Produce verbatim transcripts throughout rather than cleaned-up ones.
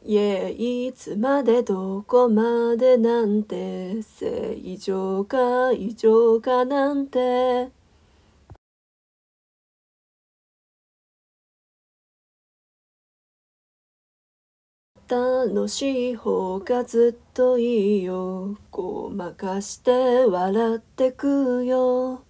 いえ、いつまでどこまでなんて、正常か異常かなんて。楽しい方がずっといいよ。ごまかして笑ってくよ。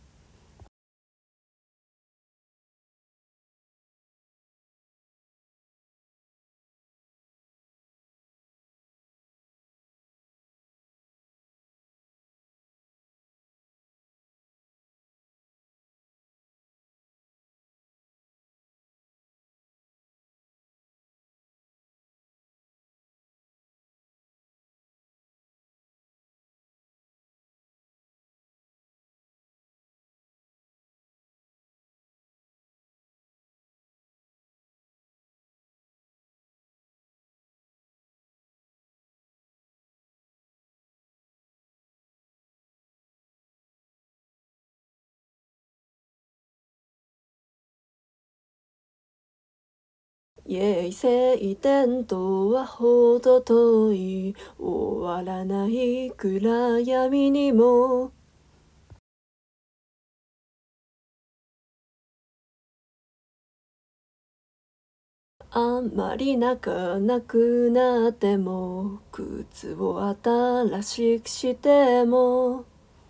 イエイ晴天とはほど遠い、終わらない暗闇にも。あんまり泣かなくなっても、靴を新しくしても。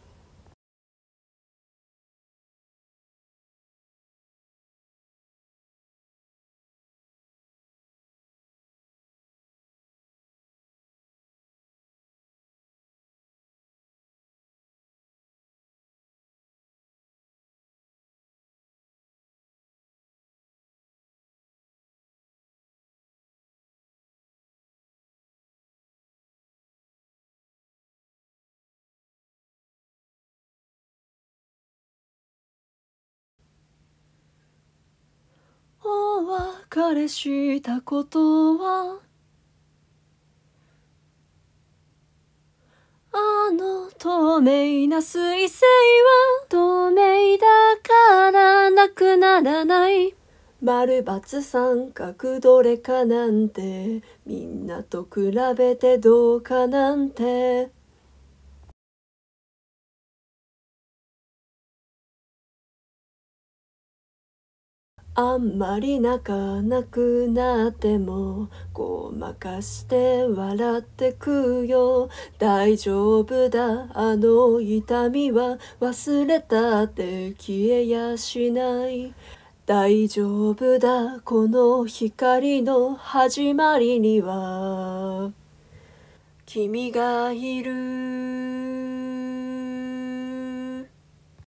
お別れしたことは、あの透明な彗星は透明だからなくならない。丸×三角どれかなんて、みんなと比べてどうかなんて。あんまり泣かなくなっても、ごまかして笑ってくよ。大丈夫だ、あの痛みは忘れたって消えやしない。大丈夫だ、この光の始まりには君がいる。